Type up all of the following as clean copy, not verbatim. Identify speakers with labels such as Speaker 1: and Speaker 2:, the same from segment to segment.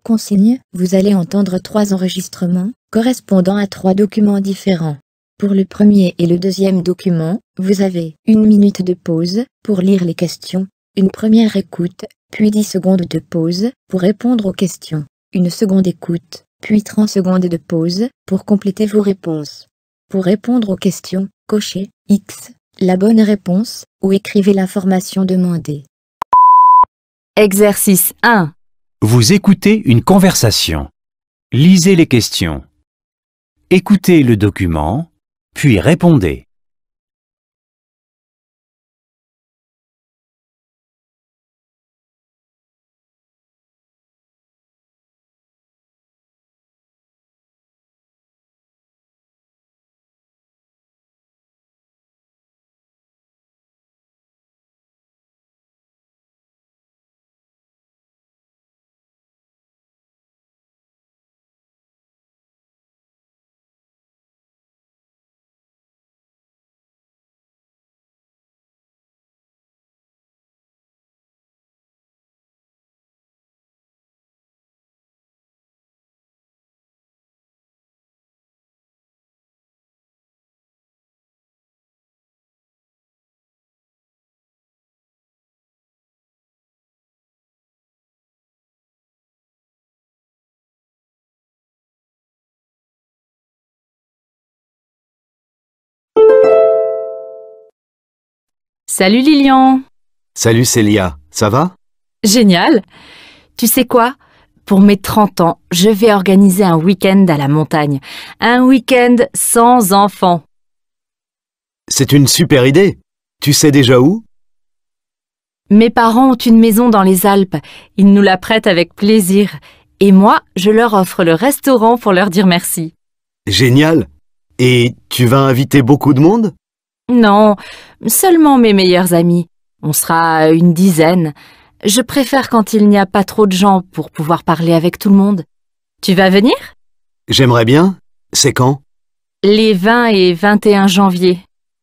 Speaker 1: consigne, vous allez entendre 3 enregistrements, correspondant à 3 documents différents. Pour le premier et le deuxième document, vous avez 1 minute de pause pour lire les questions, une première écoute, puis 10 secondes de pause pour répondre aux questions, une seconde écoute, puis 30 secondes de pause pour compléter vos réponses. Pour répondre aux questions, cochez X, la bonne réponse, ou écrivez l'information demandée.
Speaker 2: Exercice 1.
Speaker 3: Vous écoutez une conversation. Lisez les questions. Écoutez le document, puis répondez.
Speaker 2: Salut Lilian.
Speaker 4: Salut Célia, ça va?
Speaker 2: Génial. Tu sais quoi? Pour mes 30 ans, je vais organiser un week-end à la montagne. Un week-end sans enfants.
Speaker 4: C'est une super idée. Tu sais déjà où?
Speaker 2: Mes parents ont une maison dans les Alpes. Ils nous la prêtent avec plaisir. Et moi, je leur offre le restaurant pour leur dire merci.
Speaker 4: Génial. Et tu vas inviter beaucoup de monde?
Speaker 2: Non, seulement mes meilleurs amis. On sera une dizaine. Je préfère quand il n'y a pas trop de gens pour pouvoir parler avec tout le monde. Tu vas venir?
Speaker 4: J'aimerais bien. C'est quand?
Speaker 2: Les 20 et 21 janvier.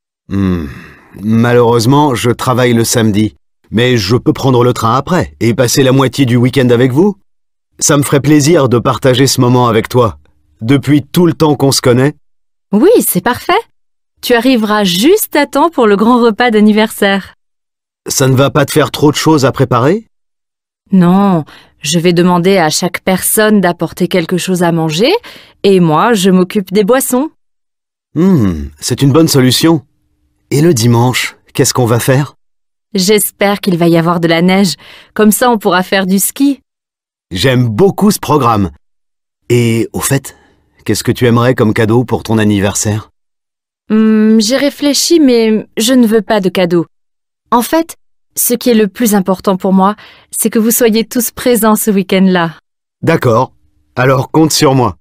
Speaker 4: Malheureusement, je travaille le samedi. Mais je peux prendre le train après et passer la moitié du week-end avec vous. Ça me ferait plaisir de partager ce moment avec toi. Depuis tout le temps qu'on se connaît.
Speaker 2: Oui, c'est parfait. Tu arriveras juste à temps pour le grand repas d'anniversaire.
Speaker 4: Ça ne va pas te faire trop de choses à préparer?
Speaker 2: Non, je vais demander à chaque personne d'apporter quelque chose à manger et moi, je m'occupe des boissons.
Speaker 4: C'est une bonne solution. Et le dimanche, qu'est-ce qu'on va faire?
Speaker 2: J'espère qu'il va y avoir de la neige. Comme ça, on pourra faire du ski.
Speaker 4: J'aime beaucoup ce programme. Et au fait, qu'est-ce que tu aimerais comme cadeau pour ton anniversaire?
Speaker 2: J'ai réfléchi, mais je ne veux pas de cadeau. En fait, ce qui est le plus important pour moi, c'est que vous soyez tous présents ce week-end-là.
Speaker 4: D'accord. Alors compte sur moi.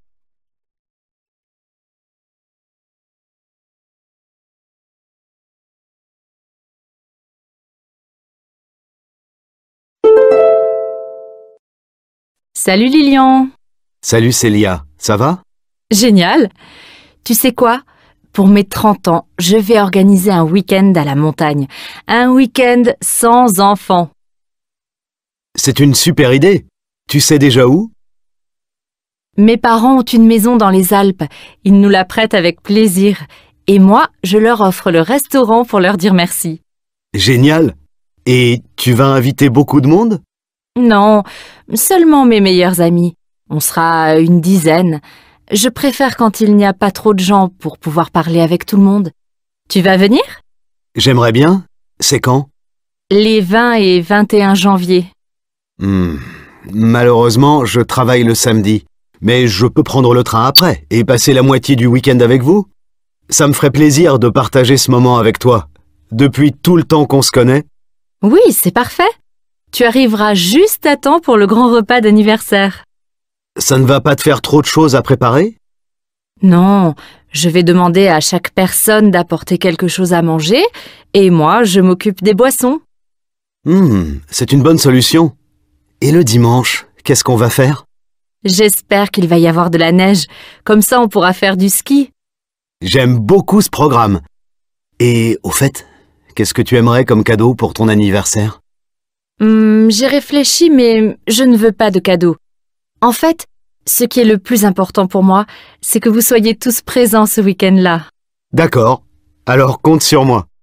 Speaker 2: Salut Lilian.
Speaker 4: Salut Célia, ça va?
Speaker 2: Génial. Tu sais quoi? Pour mes 30 ans, je vais organiser un week-end à la montagne. Un week-end sans enfants.
Speaker 4: C'est une super idée. Tu sais déjà où?
Speaker 2: Mes parents ont une maison dans les Alpes. Ils nous la prêtent avec plaisir. Et moi, je leur offre le restaurant pour leur dire merci.
Speaker 4: Génial. Et tu vas inviter beaucoup de monde?
Speaker 2: Non, seulement mes meilleurs amis. On sera une dizaine. Je préfère quand il n'y a pas trop de gens pour pouvoir parler avec tout le monde. Tu vas venir?
Speaker 4: J'aimerais bien. C'est quand?
Speaker 2: Les 20 et 21 janvier.
Speaker 4: Malheureusement, je travaille le samedi. Mais je peux prendre le train après et passer la moitié du week-end avec vous. Ça me ferait plaisir de partager ce moment avec toi. Depuis tout le temps qu'on se connaît.
Speaker 2: Oui, c'est parfait. Tu arriveras juste à temps pour le grand repas d'anniversaire.
Speaker 4: Ça ne va pas te faire trop de choses à préparer?
Speaker 2: Non, je vais demander à chaque personne d'apporter quelque chose à manger et moi, je m'occupe des boissons.
Speaker 4: C'est une bonne solution. Et le dimanche, qu'est-ce qu'on va faire?
Speaker 2: J'espère qu'il va y avoir de la neige. Comme ça, on pourra faire du ski.
Speaker 4: J'aime beaucoup ce programme. Et au fait, qu'est-ce que tu aimerais comme cadeau pour ton anniversaire?
Speaker 2: J'ai réfléchi, mais je ne veux pas de cadeau. En fait, ce qui est le plus important pour moi, c'est que vous soyez tous présents ce week-end-là.
Speaker 4: D'accord. Alors compte sur moi.